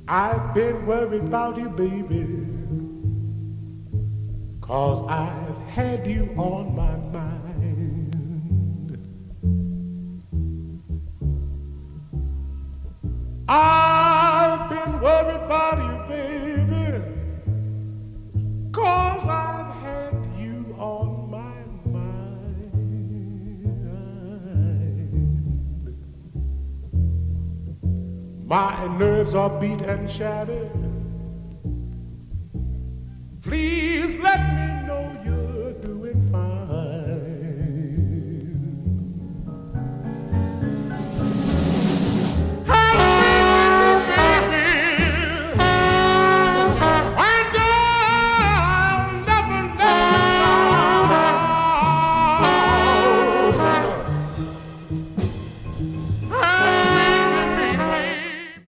I've been worried about you, baby, 'cause I've had you on my mind. I've been worried about you, baby, 'cause I've had you on my mind. My nerves are beat and shattered. Please let me